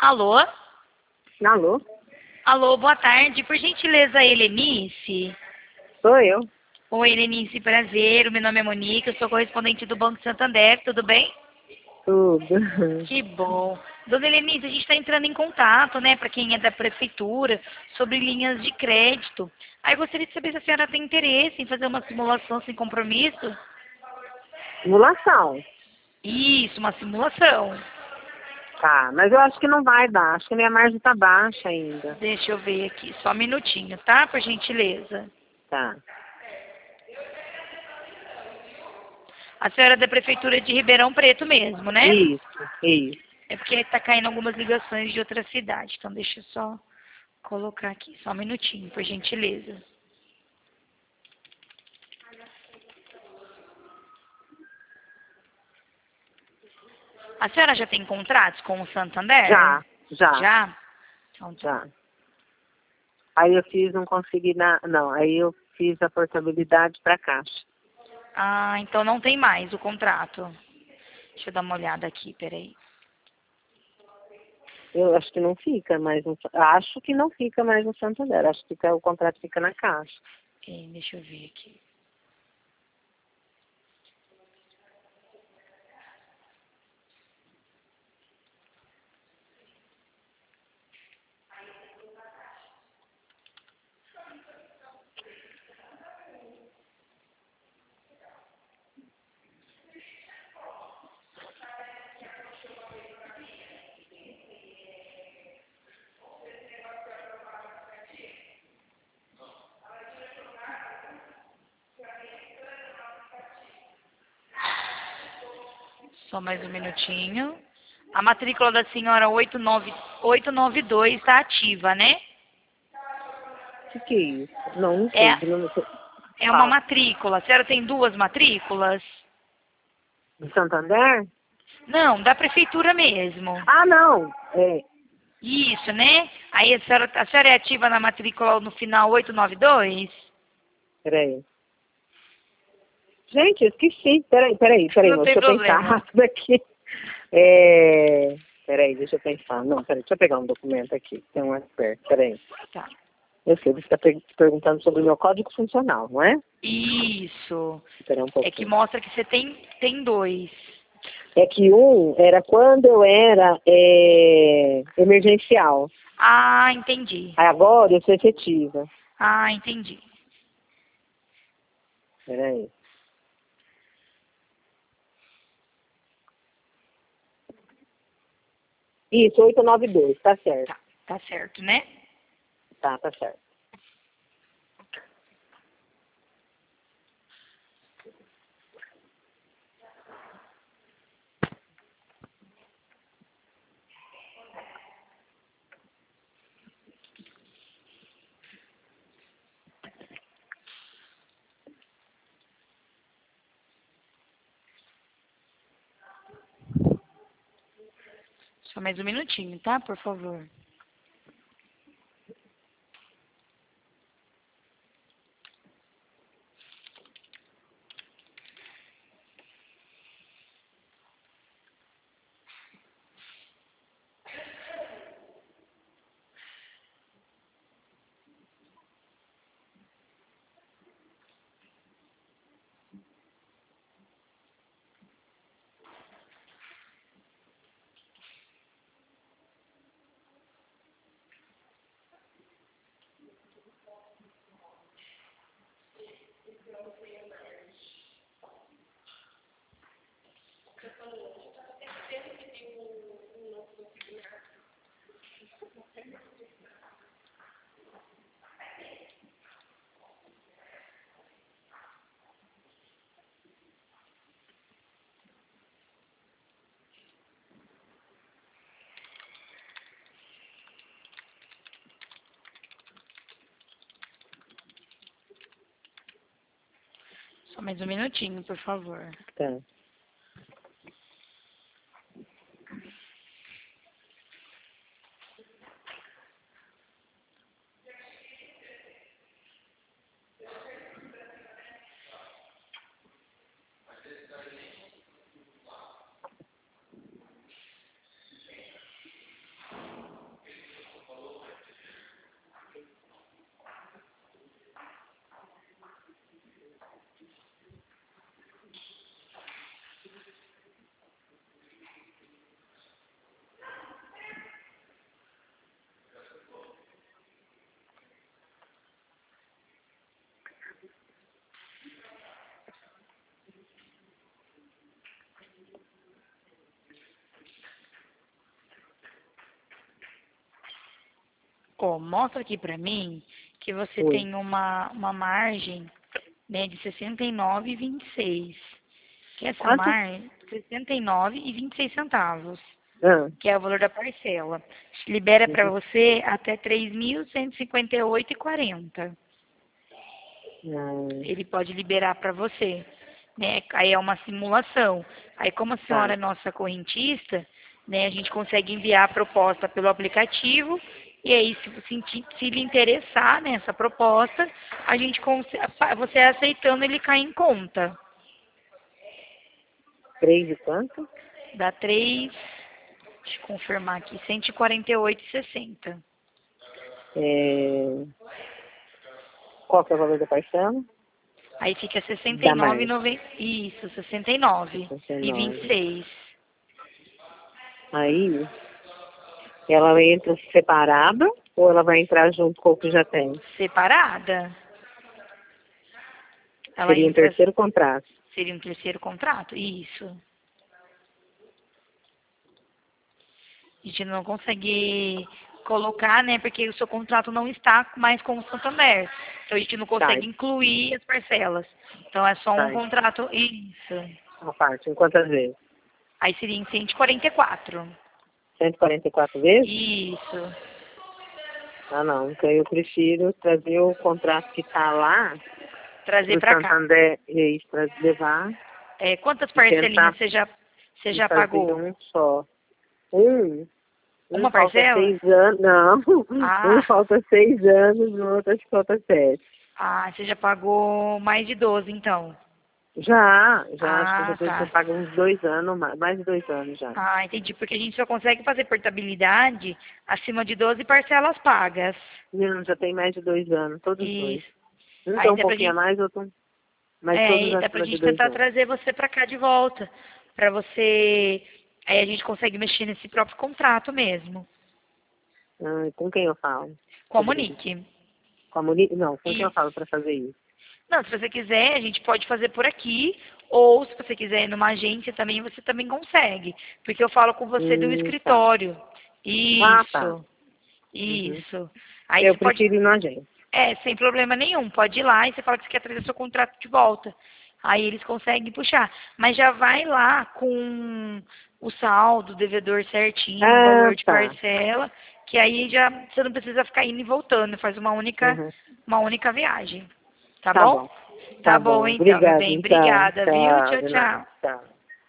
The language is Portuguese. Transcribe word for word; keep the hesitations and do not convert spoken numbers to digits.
Alô? Alô? Alô, boa tarde. Por gentileza, Helenice? Sou eu. Oi, Helenice, prazer. Meu nome é Monique, eu sou correspondente do Banco Santander, tudo bem? Tudo. Que bom. Dona Helenice, a gente está entrando em contato, né, para quem é da prefeitura, sobre linhas de crédito. Aí eu gostaria de saber se a senhora tem interesse em fazer uma simulação sem compromisso? Simulação. Isso, uma simulação. Tá, mas eu acho que não vai dar. Acho que minha margem tá baixa ainda. Deixa eu ver aqui, só um minutinho, tá? Por gentileza. Tá. A senhora é da prefeitura de Ribeirão Preto mesmo, né? Isso, isso. É porque está caindo algumas ligações de outra cidade. Então deixa eu só colocar aqui, só um minutinho, por gentileza. A senhora já tem contratos com o Santander? Já, já, Já? Então, tá. já. Aí eu fiz, não consegui na... Não, aí eu fiz a portabilidade para caixa. Ah, então não tem mais o contrato. Deixa eu dar uma olhada aqui, peraí. Eu acho que não fica mais no... Acho que não fica mais no Santander. Acho que fica- o contrato fica na caixa. Eh, Deixa eu ver aqui. Só mais um minutinho. A matrícula da senhora oito nove, oito nove dois está ativa, né? O que, que é isso? Não, não sei. É, de número- é uma Fala. matrícula. A senhora tem duas matrículas? Do Santander? Não, da prefeitura mesmo. Ah, não. É. Isso, né? Aí a senhora, a senhora é ativa na matrícula no final oito nove dois? Peraí. Gente, eu esqueci. Peraí, peraí, peraí, Não moço, tem deixa eu pensar problema. rápido aqui. É... Peraí, deixa eu pensar. Não, peraí, deixa eu pegar um documento aqui. Tem um aqui perto, peraí. Tá. Eu sei, você está perguntando sobre o meu código funcional, não é? Isso. Espera um É que pouquinho. mostra que você tem, tem dois. É que um era quando eu era é, emergencial. Ah, entendi. Aí agora eu sou efetiva. Ah, entendi. Peraí. Isso, oito nove dois, tá certo. Tá, tá certo, né? Tá, tá certo. Só mais um minutinho, tá? Por favor. Só mais um minutinho, por favor. Tá. como? Mostra aqui pra mim que você Oi. tem uma, uma margem, né, de sessenta e nove e vinte e seis. Que essa Quanto? margem, sessenta e nove e vinte e seis centavos, Ah, que é o valor da parcela. Libera para uhum. você até três mil cento e cinquenta e oito e quarenta. Ah, Ele pode liberar para você, né? Aí é uma simulação. Aí como a senhora tá. é nossa correntista, né, a gente consegue enviar a proposta pelo aplicativo e aí se, se, se lhe interessar nessa proposta, a gente conse- você aceitando ele cai em conta. Três e quanto? Dá três, deixa eu confirmar aqui, cento e quarenta e oito e sessenta. É... Qual que é o valor da parcela? Aí fica sessenta e Da nove e mais. noventa. Isso, sessenta e nove sessenta e e vinte e nove. seis. Aí, ela entra separada ou ela vai entrar junto com o que já tem? Separada. Ela Seria um entra, terceiro contrato. seria um terceiro contrato? Isso. A gente não consegue colocar, né, porque o seu contrato não está mais com o Santander. Então a gente não Tá, consegue incluir as parcelas. Então é só um tá. contrato. Isso. A parte, em quantas vezes? Aí seria em cento e quarenta e quatro. cento e quarenta e quatro vezes? Isso. Ah, não. Então eu prefiro trazer o contrato que está lá Trazer do para cá. Santander e para levar É, quantas e parcelinhas tentar você já, você e já fazer pagou? um só. Um, um Uma falta parcela? seis anos, não. Um Ah, falta seis anos, o outro acho que falta sete. ah, você já pagou mais de doze, então. Já, já, acho que eu já Ah, devo ter tá. pago uns dois anos, mais mais de dois anos já. Ah, entendi. Porque a gente só consegue fazer portabilidade acima de doze parcelas pagas. Não, já tem mais de dois anos, todos dois. Isso. Um tem Aí um dá pra pouquinho a gente, mais, outro, mas todos é, dá pra acima de gente dois tentar anos. trazer você pra cá de volta. Pra você. Aí a gente consegue mexer nesse próprio contrato mesmo. Ah, com quem eu falo Com a sobre isso? Monique. Com a Monique? Não, com quem eu Isso. falo para fazer isso? Não, se você quiser, a gente pode fazer por aqui, ou se você quiser ir numa agência também, você também consegue. Porque eu falo com você do Hum, tá. escritório. Ah, tá. Isso, Uhum. isso. Aí Eu você pode, prefiro ir na agência. é, sem problema nenhum, pode ir lá e você fala que você quer trazer seu contrato de volta. Aí eles conseguem puxar. Mas já vai lá com o saldo, o devedor certinho, o Ah, valor de tá. parcela, que aí já você não precisa ficar indo e voltando, faz uma única, Uhum. uma única viagem. Tá Tá bom? bom. Tá Tá bom bom. então, meu Obrigada, bem. então. Obrigada, viu? Tchau, Tchau, de nada. tchau. Tchau.